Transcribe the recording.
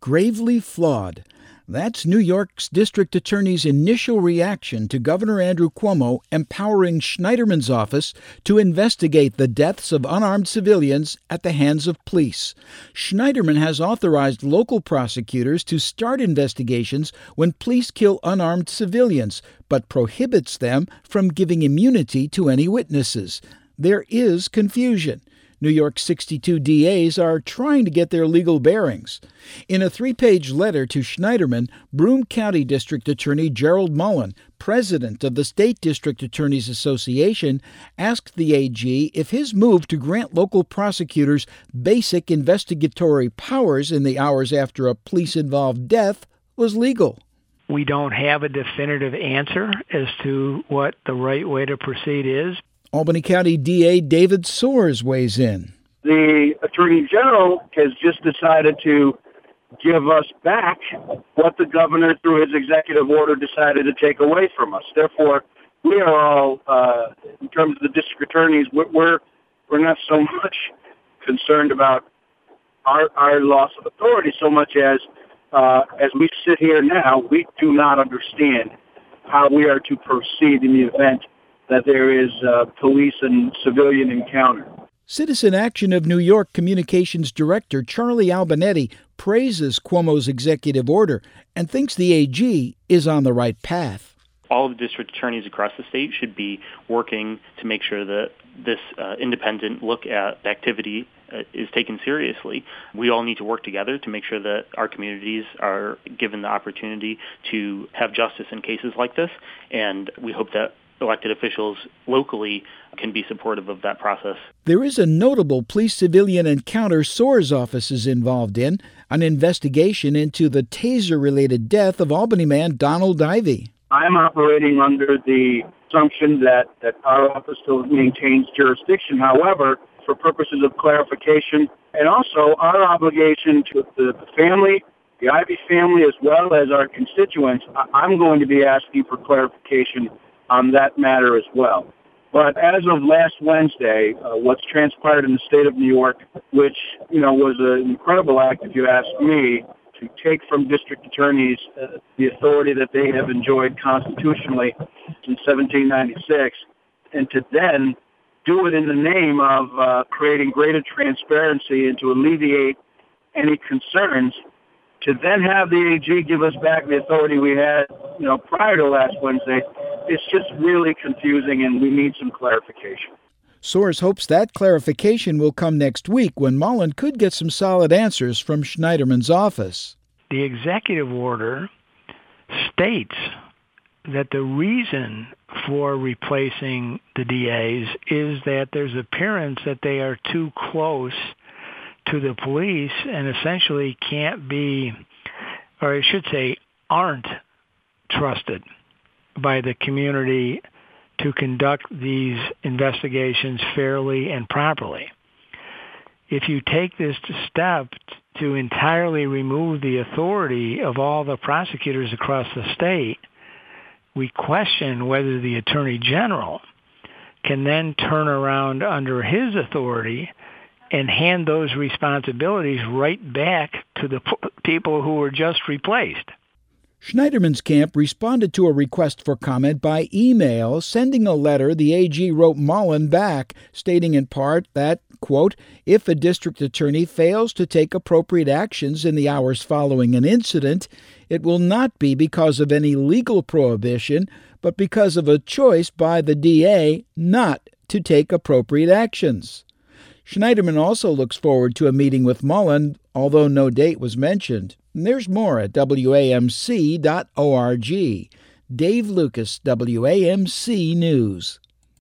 gravely flawed. That's New York's district attorney's initial reaction to Governor Andrew Cuomo empowering Schneiderman's office to investigate the deaths of unarmed civilians at the hands of police. Schneiderman has authorized local prosecutors to start investigations when police kill unarmed civilians, but prohibits them from giving immunity to any witnesses. There is confusion. New York's 62 DAs are trying to get their legal bearings. In a 3-page letter to Schneiderman, Broome County District Attorney Gerald Mullen, president of the State District Attorneys Association, asked the AG if his move to grant local prosecutors basic investigatory powers in the hours after a police-involved death was legal. We don't have a definitive answer as to what the right way to proceed is. Albany County DA David Soares weighs in. The Attorney General has just decided to give us back what the governor, through his executive order, decided to take away from us. Therefore, we are all, in terms of the district attorneys, we're not so much concerned about our loss of authority so much as we sit here now, we do not understand how we are to proceed in the event that there is police and civilian encounter. Citizen Action of New York Communications Director Charlie Albanetti praises Cuomo's executive order and thinks the AG is on the right path. All of the district attorneys across the state should be working to make sure that this independent look at activity is taken seriously. We all need to work together to make sure that our communities are given the opportunity to have justice in cases like this, and we hope that elected officials locally can be supportive of that process. There is a notable police-civilian encounter Soares' office is involved in, an investigation into the taser-related death of Albany man Donald Ivey. I'm operating under the assumption that our office still maintains jurisdiction. However, for purposes of clarification and also our obligation to the family, the Ivey family, as well as our constituents, I'm going to be asking for clarification on that matter as well. But as of last Wednesday, what's transpired in the state of New York, which, was an incredible act, if you ask me, to take from district attorneys the authority that they have enjoyed constitutionally since 1796, and to then do it in the name of creating greater transparency and to alleviate any concerns, to then have the AG give us back the authority we had, prior to last Wednesday, it's just really confusing, and we need some clarification. Soares hopes that clarification will come next week when Mullen could get some solid answers from Schneiderman's office. The executive order states that the reason for replacing the DAs is that there's appearance that they are too close to the police and essentially can't be, or I should say, aren't trusted by the community to conduct these investigations fairly and properly. If you take this step to entirely remove the authority of all the prosecutors across the state, we question whether the Attorney General can then turn around under his authority and hand those responsibilities right back to the people who were just replaced. Schneiderman's camp responded to a request for comment by email, sending a letter the AG wrote Mullen back, stating in part that, quote, if a district attorney fails to take appropriate actions in the hours following an incident, it will not be because of any legal prohibition, but because of a choice by the DA not to take appropriate actions. Schneiderman also looks forward to a meeting with Mullen, although no date was mentioned. There's more at WAMC.org. Dave Lucas, WAMC News.